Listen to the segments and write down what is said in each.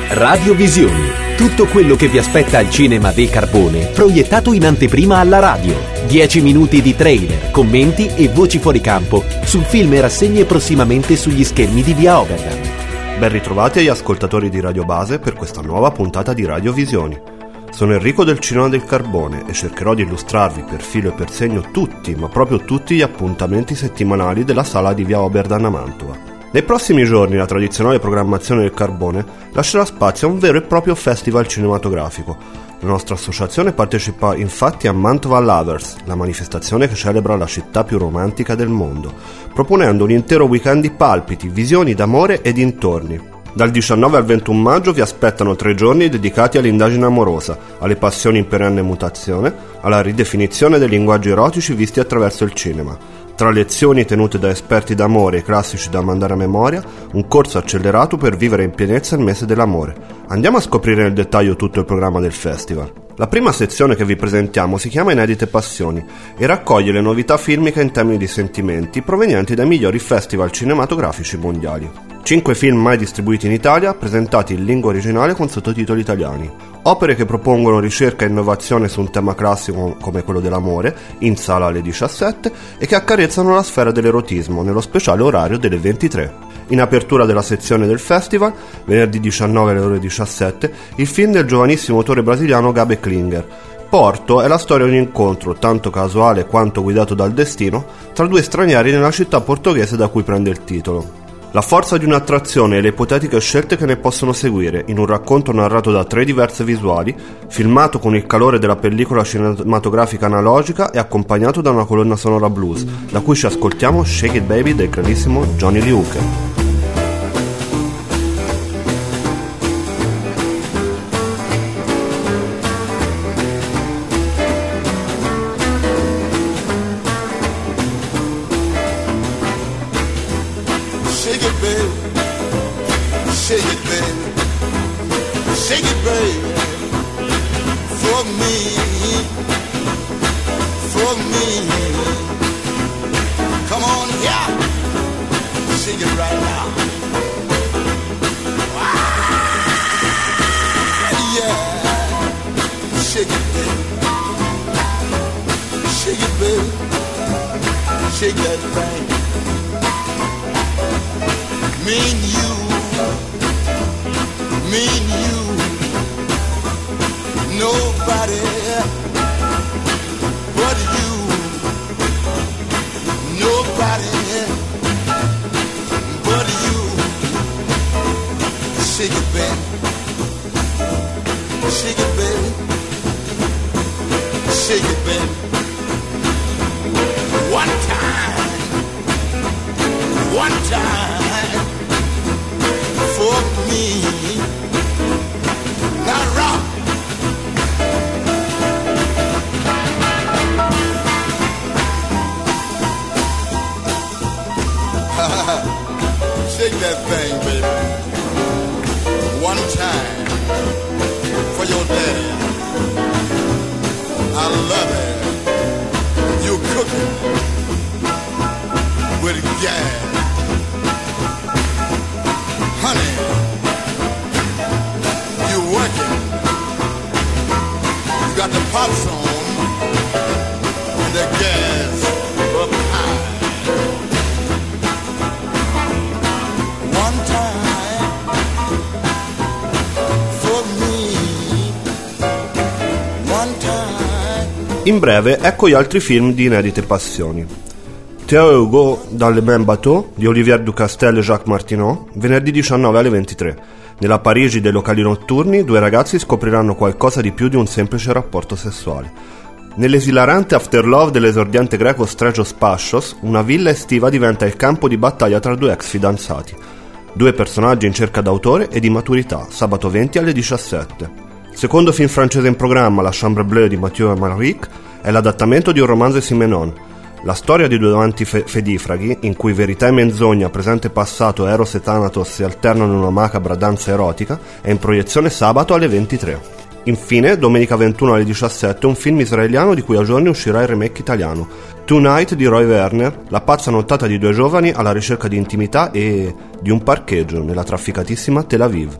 Radiovisioni. Tutto quello che vi aspetta al cinema del Carbone, proiettato in anteprima alla radio. 10 minuti di trailer, commenti e voci fuori campo sul film e rassegne prossimamente sugli schermi di Via Oberdan. Ben ritrovati agli ascoltatori di Radio Base per questa nuova puntata di Radiovisioni. Sono Enrico del Cinema del Carbone e cercherò di illustrarvi per filo e per segno tutti, ma proprio tutti gli appuntamenti settimanali della sala di Via Oberdan a Mantova. Nei prossimi giorni la tradizionale programmazione del Carbone lascerà spazio a un vero e proprio festival cinematografico. La nostra associazione partecipa infatti a Mantova Lovers, la manifestazione che celebra la città più romantica del mondo, proponendo un intero weekend di palpiti, visioni d'amore e dintorni. Dal 19 al 21 maggio vi aspettano 3 giorni dedicati all'indagine amorosa, alle passioni in perenne mutazione, alla ridefinizione dei linguaggi erotici visti attraverso il cinema. Tra lezioni tenute da esperti d'amore e classici da mandare a memoria, un corso accelerato per vivere in pienezza il mese dell'amore. Andiamo a scoprire nel dettaglio tutto il programma del festival. La prima sezione che vi presentiamo si chiama Inedite Passioni e raccoglie le novità filmiche in termini di sentimenti provenienti dai migliori festival cinematografici mondiali. 5 film mai distribuiti in Italia, presentati in lingua originale con sottotitoli italiani. Opere che propongono ricerca e innovazione su un tema classico come quello dell'amore, in sala alle 17, e che accarezzano la sfera dell'erotismo, nello speciale orario delle 23. In apertura della sezione del festival, venerdì 19 alle ore 17, il film del giovanissimo autore brasiliano Gabe Klinger. Porto è la storia di un incontro, tanto casuale quanto guidato dal destino, tra 2 stranieri nella città portoghese da cui prende il titolo. La forza di un'attrazione e le ipotetiche scelte che ne possono seguire, in un racconto narrato da 3 diverse visuali, filmato con il calore della pellicola cinematografica analogica e accompagnato da una colonna sonora blues, da cui ci ascoltiamo Shake It Baby del grandissimo Johnny Lee Hooker. Shake that thing. Me and you nobody but you, nobody but you. Shake it, baby, shake it, baby, shake it, baby. One time for me. Now rock. Shake that thing, baby. One time for your daddy. I love it. You cooking with gas. Honey, you working. You got the pots on and the gas up high. One time for me. One time. In breve, ecco gli altri film di Inedite Passioni. Théo Hugo dans le même bateau di Olivier Ducastel e Jacques Martineau, venerdì 19 alle 23. Nella Parigi dei locali notturni, 2 ragazzi scopriranno qualcosa di più di un semplice rapporto sessuale. Nell'esilarante afterlove dell'esordiente greco Stratos Pashos, una villa estiva diventa il campo di battaglia tra 2 ex fidanzati. 2 personaggi in cerca d'autore e di maturità, sabato 20 alle 17. Secondo film francese in programma, La Chambre Bleue di Mathieu Amalric, è l'adattamento di un romanzo di Simenon. La storia di 2 amanti fedifraghi, in cui verità e menzogna, presente e passato, Eros e Thanatos si alternano in una macabra danza erotica, è in proiezione sabato alle 23. Infine, domenica 21 alle 17, un film israeliano di cui a giorni uscirà il remake italiano, Tonight di Roy Werner, la pazza nottata di 2 giovani alla ricerca di intimità e di un parcheggio nella trafficatissima Tel Aviv.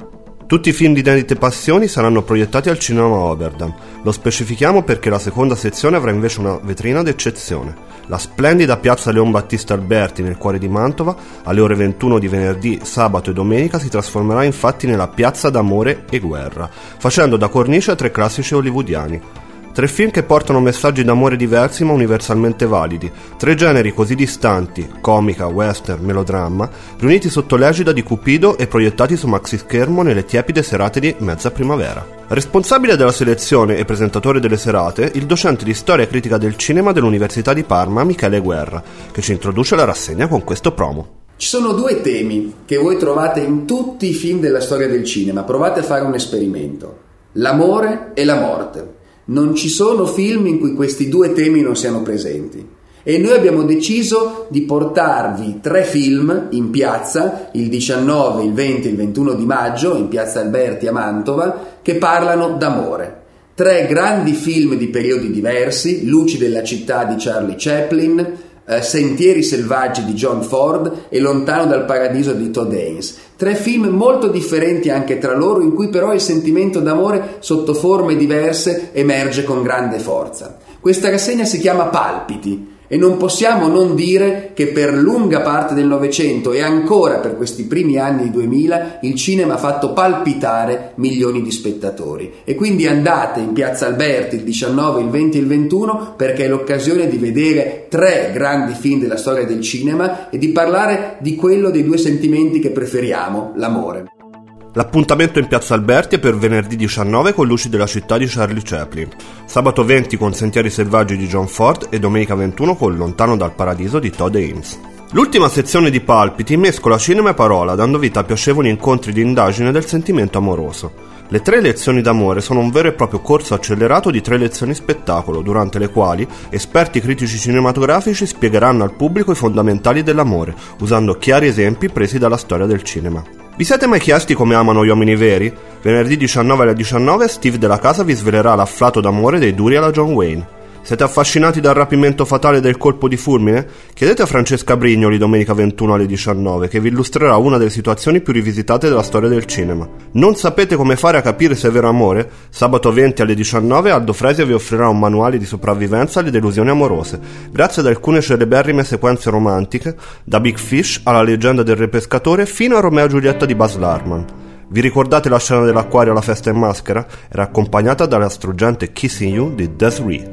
Tutti i film di Inedite Passioni saranno proiettati al Cinema Oberdam. Lo specifichiamo perché la seconda sezione avrà invece una vetrina d'eccezione. La splendida piazza Leon Battista Alberti nel cuore di Mantova, alle ore 21 di venerdì, sabato e domenica, si trasformerà infatti nella piazza d'amore e guerra, facendo da cornice a 3 classici hollywoodiani. 3 film che portano messaggi d'amore diversi ma universalmente validi, 3 generi così distanti, comica, western, melodramma, riuniti sotto l'egida di Cupido e proiettati su maxi schermo nelle tiepide serate di mezza primavera. Responsabile della selezione e presentatore delle serate, il docente di storia e critica del cinema dell'Università di Parma, Michele Guerra, che ci introduce la rassegna con questo promo. Ci sono 2 temi che voi trovate in tutti i film della storia del cinema. Provate a fare un esperimento: l'amore e la morte. Non ci sono film in cui questi 2 temi non siano presenti, e noi abbiamo deciso di portarvi 3 film in piazza il 19, il 20 e il 21 di maggio in piazza Alberti a Mantova, che parlano d'amore. 3 grandi film di periodi diversi: Luci della città di Charlie Chaplin, Sentieri selvaggi di John Ford e Lontano dal paradiso di Todd Haynes. 3 film molto differenti anche tra loro, in cui però il sentimento d'amore sotto forme diverse emerge con grande forza. Questa rassegna si chiama Palpiti, e non possiamo non dire che per lunga parte del Novecento e ancora per questi primi anni 2000 il cinema ha fatto palpitare milioni di spettatori. E quindi andate in piazza Alberti il 19, il 20 e il 21, perché è l'occasione di vedere 3 grandi film della storia del cinema e di parlare di quello dei 2 sentimenti che preferiamo, l'amore. L'appuntamento in piazza Alberti è per venerdì 19 con Luci della città di Charlie Chaplin, sabato 20 con Sentieri selvaggi di John Ford e domenica 21 con Lontano dal paradiso di Todd Haynes. L'ultima sezione di Palpiti mescola cinema e parola, dando vita a piacevoli incontri di indagine del sentimento amoroso. Le 3 lezioni d'amore sono un vero e proprio corso accelerato di 3 lezioni spettacolo, durante le quali esperti critici cinematografici spiegheranno al pubblico i fondamentali dell'amore, usando chiari esempi presi dalla storia del cinema. Vi siete mai chiesti come amano gli uomini veri? Venerdì 19 alle 19 Steve della Casa vi svelerà l'afflato d'amore dei duri alla John Wayne. Siete affascinati dal rapimento fatale del colpo di fulmine? Chiedete a Francesca Brignoli domenica 21 alle 19, che vi illustrerà una delle situazioni più rivisitate della storia del cinema. Non sapete come fare a capire se è vero amore? Sabato 20 alle 19 Aldo Fresia vi offrirà un manuale di sopravvivenza alle delusioni amorose, grazie ad alcune celeberrime sequenze romantiche, da Big Fish alla leggenda del re pescatore fino a Romeo e Giulietta di Baz Luhrmann. Vi ricordate la scena dell'acquario alla festa in maschera? Era accompagnata dalla struggente Kissing You di Desiree.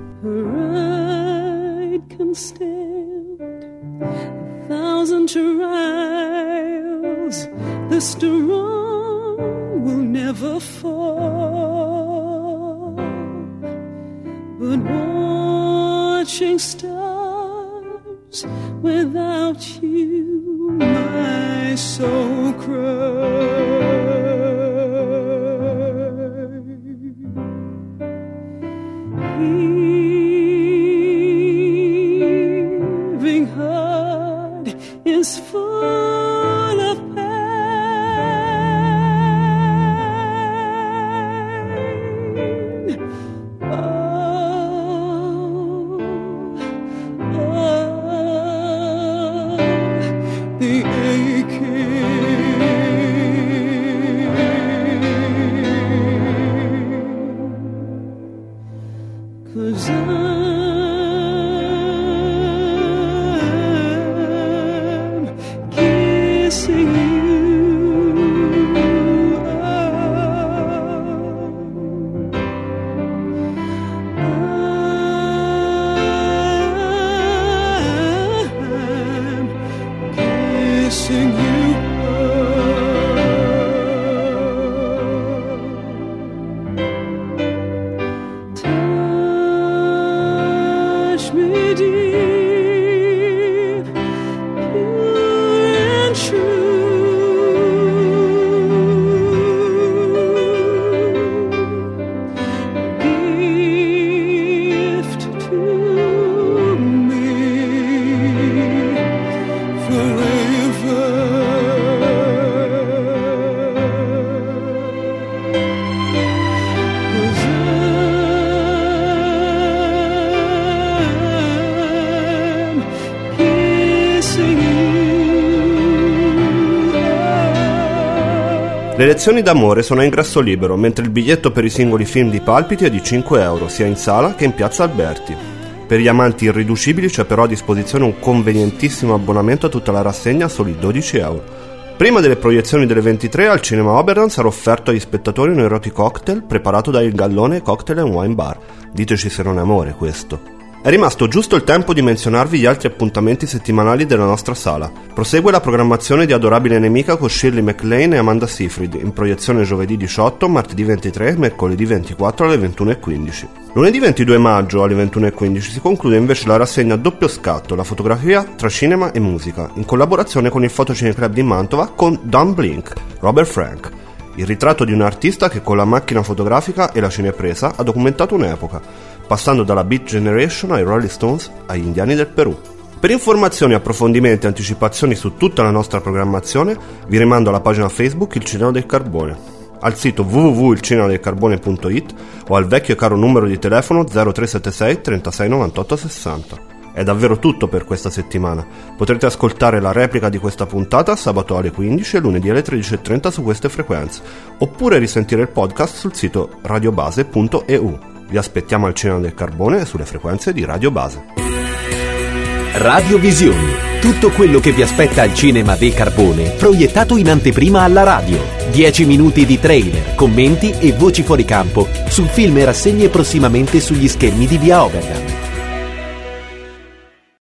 Stand 1,000 trials, the strong will never fall, but watching stars without you my soul cries. Heart is full of pain. The aching Le lezioni d'amore sono a ingresso libero, mentre il biglietto per i singoli film di Palpiti è di 5 euro, sia in sala che in piazza Alberti. Per gli amanti irriducibili c'è però a disposizione un convenientissimo abbonamento a tutta la rassegna a soli 12 euro. Prima delle proiezioni delle 23 al Cinema Oberdan sarà offerto agli spettatori un erotic cocktail preparato da Il Gallone Cocktail and Wine Bar. Diteci se non è amore questo. È rimasto giusto il tempo di menzionarvi gli altri appuntamenti settimanali della nostra sala. Prosegue la programmazione di Adorabile Nemica con Shirley MacLaine e Amanda Seyfried, in proiezione giovedì 18, martedì 23 e mercoledì 24 alle 21:15. Lunedì 22 maggio alle 21:15 si conclude invece la rassegna a doppio scatto, la fotografia tra cinema e musica, in collaborazione con il Fotocine Club di Mantova con Don Blink, Robert Frank. Il ritratto di un artista che con la macchina fotografica e la cinepresa ha documentato un'epoca, passando dalla Beat Generation ai Rolling Stones agli Indiani del Perù. Per informazioni, approfondimenti e anticipazioni su tutta la nostra programmazione vi rimando alla pagina Facebook Il Cinema del Carbone, al sito www.ilcinemadelcarbone.it o al vecchio e caro numero di telefono 0376 36 98 60. È davvero tutto per questa settimana. Potrete ascoltare la replica di questa puntata sabato alle 15 e lunedì alle 13:30 su queste frequenze, oppure risentire il podcast sul sito radiobase.eu. Vi aspettiamo al Cinema del Carbone e sulle frequenze di Radio Base. Radiovisioni. Tutto quello che vi aspetta al Cinema del Carbone, proiettato in anteprima alla radio. 10 minuti di trailer, commenti e voci fuori campo su film e rassegne prossimamente sugli schermi di Via Oberdan.